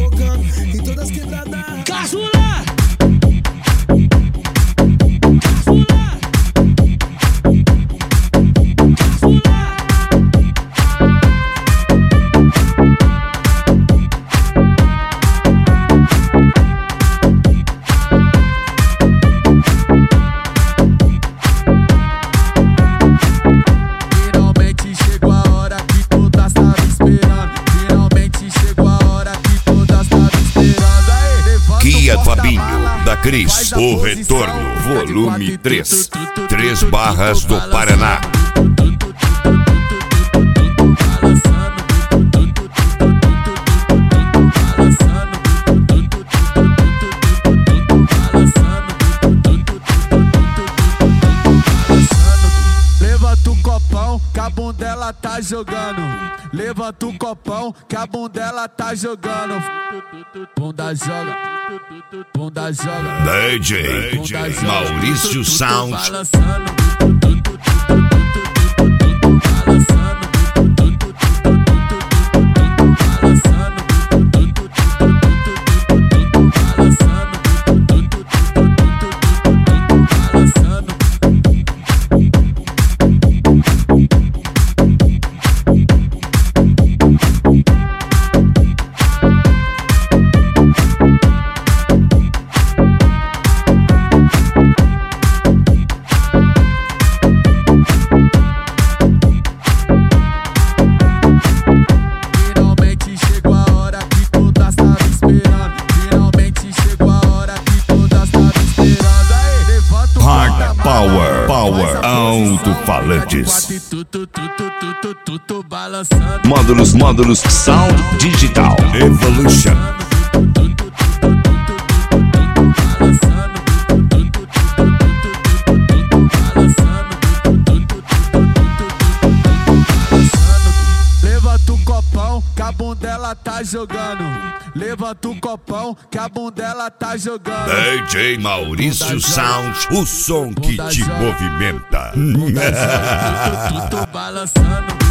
tocando em todas as quebradas. Caçula! Fabinho, da Cris, O Retorno, volume 3, 3 Barras do Paraná. Levanta o copão, que a bundela tá jogando. Levanta o copão, que a bundela tá jogando. Bunda joga, bunda joga. DJ Maurício Sound. Power alto-falantes. Módulos Sound Digital Evolution. Levanta o copão, que a bundela tá jogando. Levanta o copão, que a bundela tá jogando. DJ Maurício Sound, o som que te movimenta. Balançando.